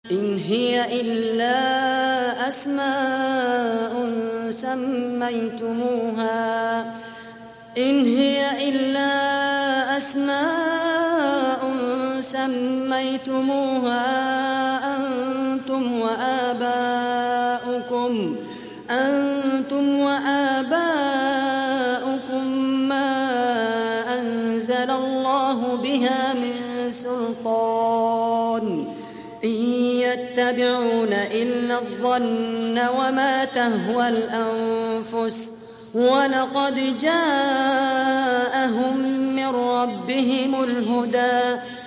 إن هي إلا أسماء سميتموها أنتم وآباؤكم ما أنزل الله بها من سلطان إن يتبعون إلا الظن وما تهوى الأنفس ولقد جاءهم من ربهم الهدى